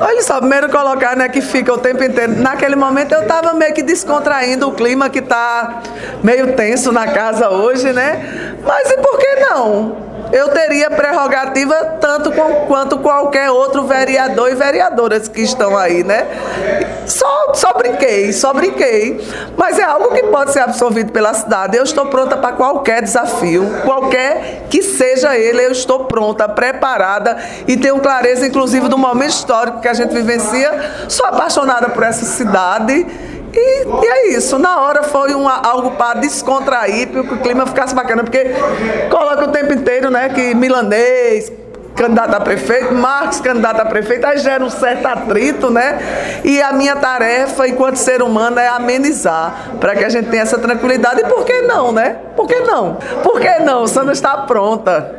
Olha só, primeiro colocar, né, que fica o tempo inteiro. Naquele momento eu estava meio que descontraindo o clima que está meio tenso na casa hoje, né? Mas e por que não? Eu teria prerrogativa tanto quanto qualquer outro vereador e vereadoras que estão aí, né? Só brinquei. Mas é algo que pode ser absorvido pela cidade. Eu estou pronta para qualquer desafio, qualquer que seja ele, eu estou pronta, preparada e tenho clareza, inclusive, do momento histórico que a gente vivencia. Sou apaixonada por essa cidade. E é isso, na hora foi algo para descontrair, para que o clima ficasse bacana, porque coloca o tempo inteiro, né, que Milanês, candidato a prefeito, Marcos, candidato a prefeito, aí gera um certo atrito, né, e a minha tarefa, enquanto ser humano, é amenizar, para que a gente tenha essa tranquilidade, e por que não, né, por que não? Por que não? Sandra está pronta.